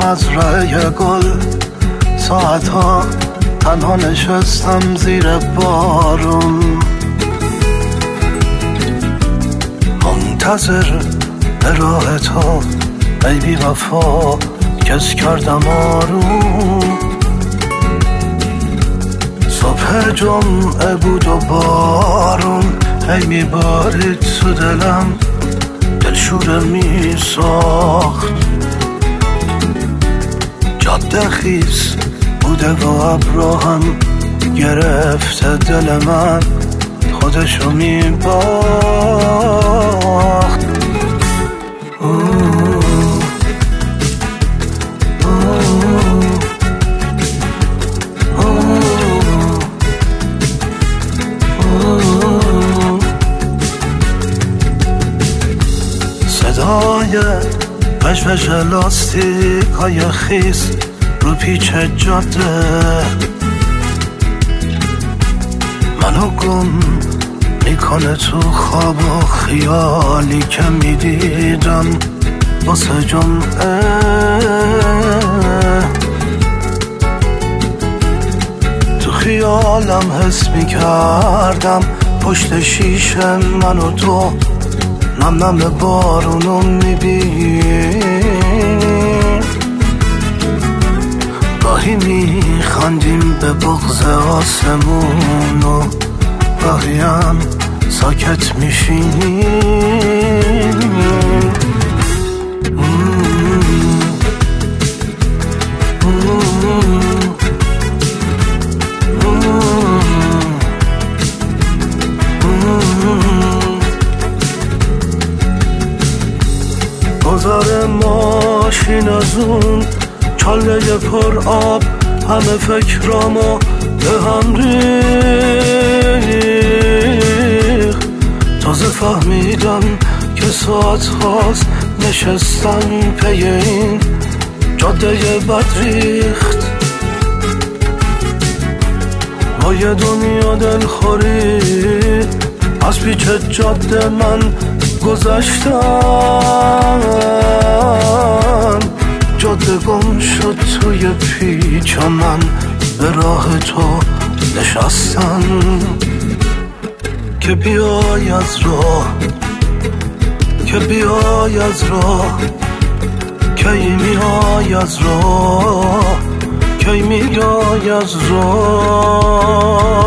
مزرعه گل ساعتها تنها نشستم زیر بارون، منتظر به راه تو ای بی وفا کس کردم آروم. صبح جمعه بود و بارون هی میبارید تو دلم، دلشوره میساخت. جاده خیس بوده و ابرو هم گرفته دل من خودشو میباخت. صدای وشوش لاستیک های خیس رو پیچ جاده منو گم میکنه تو خواب و خیالی که میدیدم واسه جمعه. تو خیالم حس میکردم پشت شیشه من و تو نم نم بارونو میبینیم، گاهی میخندیم به بغض آسمون و گاهی هم ساکت میشینیم. گذار ماشین از اون چاله پر آب همه فکرامو به هم ریخت. تازه فهمیدم که ساعت هاست نشستم پی این جاده بد ریخت. با یه دنیا دلخوری از پیچ جاده من گذشتم، جاده گم شد توی پیچ من به راه تو نشستم. که بیای از راه، که بیای از راه، کی میای از راه، کی میای از راه.